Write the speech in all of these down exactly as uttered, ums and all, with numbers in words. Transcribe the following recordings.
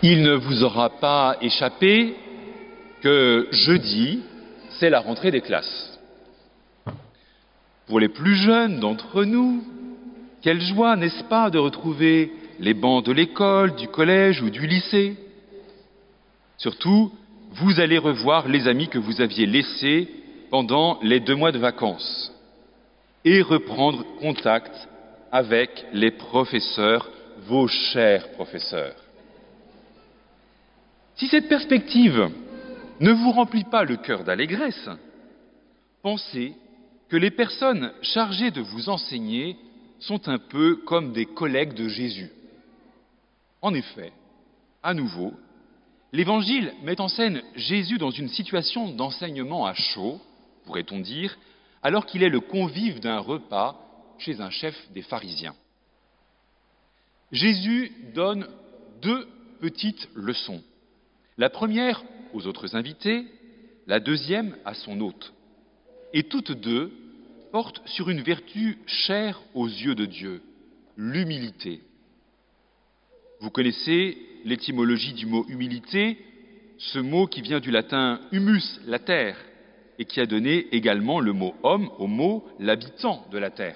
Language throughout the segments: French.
Il ne vous aura pas échappé que jeudi, c'est la rentrée des classes. Pour les plus jeunes d'entre nous, quelle joie, n'est-ce pas, de retrouver les bancs de l'école, du collège ou du lycée. Surtout, vous allez revoir les amis que vous aviez laissés pendant les deux mois de vacances et reprendre contact avec les professeurs, vos chers professeurs. Si cette perspective ne vous remplit pas le cœur d'allégresse, pensez que les personnes chargées de vous enseigner sont un peu comme des collègues de Jésus. En effet, à nouveau, l'Évangile met en scène Jésus dans une situation d'enseignement à chaud, pourrait-on dire, alors qu'il est le convive d'un repas chez un chef des pharisiens. Jésus donne deux petites leçons. La première aux autres invités, la deuxième à son hôte. Et toutes deux portent sur une vertu chère aux yeux de Dieu, l'humilité. Vous connaissez l'étymologie du mot humilité, ce mot qui vient du latin humus, la terre, et qui a donné également le mot homme au mot l'habitant de la terre.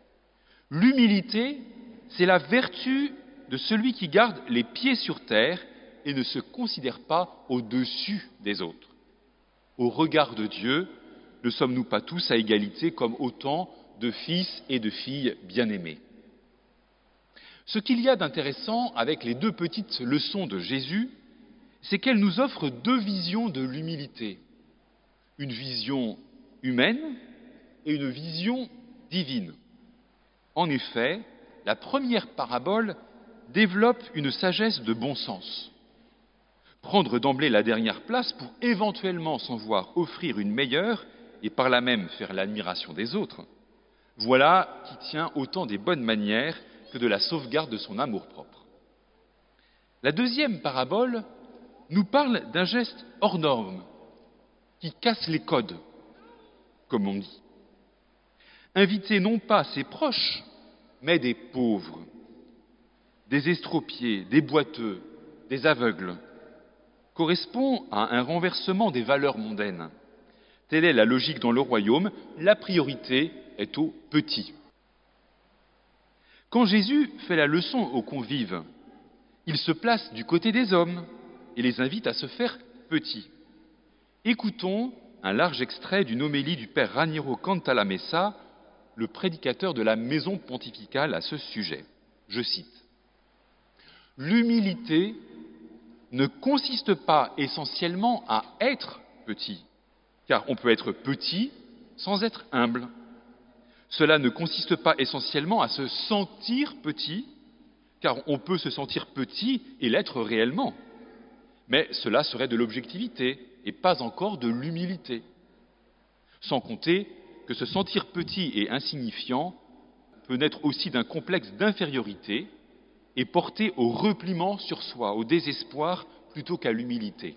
L'humilité, c'est la vertu de celui qui garde les pieds sur terre et ne se considère pas au-dessus des autres. Au regard de Dieu, ne sommes-nous pas tous à égalité comme autant de fils et de filles bien-aimés? Ce qu'il y a d'intéressant avec les deux petites leçons de Jésus, c'est qu'elles nous offrent deux visions de l'humilité. Une vision humaine et une vision divine. En effet, la première parabole développe une sagesse de bon sens. Prendre d'emblée la dernière place pour éventuellement s'en voir offrir une meilleure et par là même faire l'admiration des autres, voilà qui tient autant des bonnes manières que de la sauvegarde de son amour-propre. La deuxième parabole nous parle d'un geste hors norme qui casse les codes, comme on dit. Inviter non pas ses proches, mais des pauvres, des estropiés, des boiteux, des aveugles, correspond à un renversement des valeurs mondaines. Telle est la logique dans le royaume, la priorité est aux petits. Quand Jésus fait la leçon aux convives, il se place du côté des hommes et les invite à se faire petits. Écoutons un large extrait d'une homélie du père Raniero Cantalamessa, le prédicateur de la maison pontificale à ce sujet. Je cite : « L'humilité ne consiste pas essentiellement à être petit, car on peut être petit sans être humble. Cela ne consiste pas essentiellement à se sentir petit, car on peut se sentir petit et l'être réellement. Mais cela serait de l'objectivité et pas encore de l'humilité. Sans compter que se sentir petit et insignifiant peut naître aussi d'un complexe d'infériorité et porter au repliement sur soi, au désespoir, plutôt qu'à l'humilité.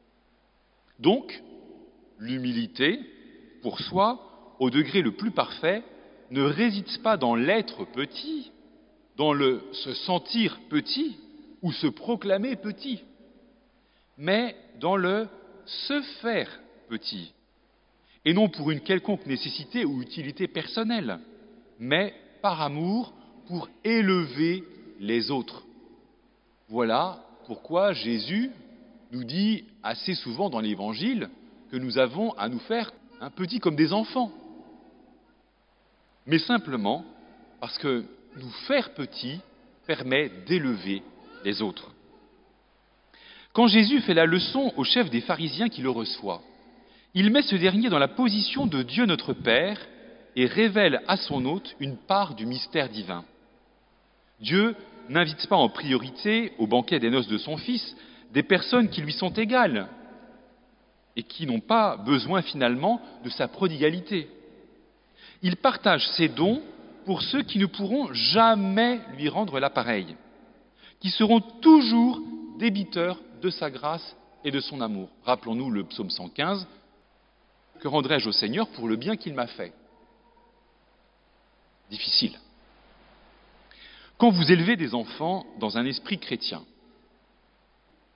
Donc, l'humilité, pour soi, au degré le plus parfait, ne réside pas dans l'être petit, dans le se sentir petit ou se proclamer petit, mais dans le se faire petit, et non pour une quelconque nécessité ou utilité personnelle, mais par amour pour élever les autres. Voilà pourquoi Jésus nous dit assez souvent dans l'Évangile que nous avons à nous faire un petit comme des enfants. Mais simplement parce que nous faire petit permet d'élever les autres. Quand Jésus fait la leçon au chef des pharisiens qui le reçoit, il met ce dernier dans la position de Dieu notre Père et révèle à son hôte une part du mystère divin. Dieu n'invite pas en priorité au banquet des noces de son Fils des personnes qui lui sont égales et qui n'ont pas besoin finalement de sa prodigalité. Il partage ses dons pour ceux qui ne pourront jamais lui rendre l'appareil, qui seront toujours débiteurs de sa grâce et de son amour. Rappelons-nous le psaume cent quinze, « Que rendrai-je au Seigneur pour le bien qu'il m'a fait ?» Difficile. Quand vous élevez des enfants dans un esprit chrétien,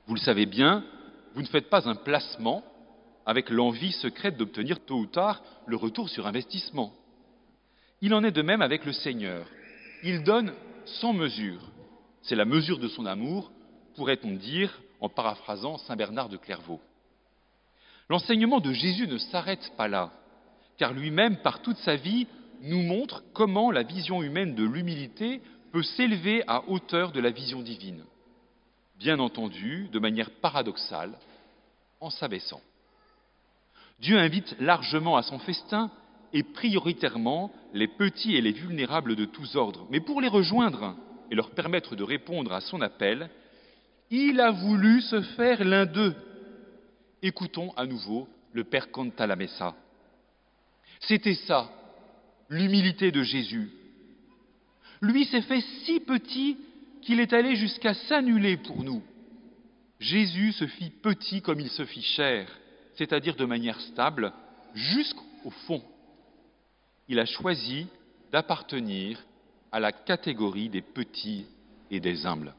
Vous le savez bien, vous ne faites pas un placement avec l'envie secrète d'obtenir tôt ou tard le retour sur investissement. Il en est de même avec le Seigneur. Il donne sans mesure. C'est la mesure de son amour, pourrait-on dire, en paraphrasant saint Bernard de Clairvaux. L'enseignement de Jésus ne s'arrête pas là, car lui-même, par toute sa vie, nous montre comment la vision humaine de l'humilité peut s'élever à hauteur de la vision divine. Bien entendu, de manière paradoxale, en s'abaissant. Dieu invite largement à son festin et prioritairement les petits et les vulnérables de tous ordres. Mais pour les rejoindre et leur permettre de répondre à son appel, il a voulu se faire l'un d'eux. Écoutons à nouveau le Père Cantalamessa. C'était ça, l'humilité de Jésus. Lui s'est fait si petit qu'il est allé jusqu'à s'annuler pour nous. Jésus se fit petit comme il se fit cher, c'est-à-dire de manière stable, jusqu'au fond. Il a choisi d'appartenir à la catégorie des petits et des humbles.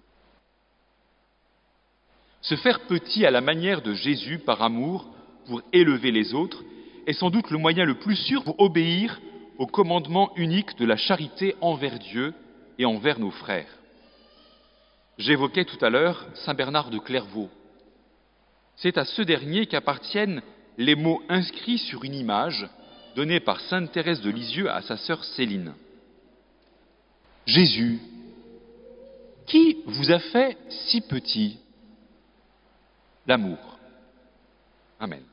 Se faire petit à la manière de Jésus par amour pour élever les autres est sans doute le moyen le plus sûr pour obéir au commandement unique de la charité envers Dieu et envers nos frères. J'évoquais tout à l'heure saint Bernard de Clairvaux. C'est à ce dernier qu'appartiennent les mots inscrits sur une image donnée par sainte Thérèse de Lisieux à sa sœur Céline. Jésus, qui vous a fait si petit? L'amour. Amen.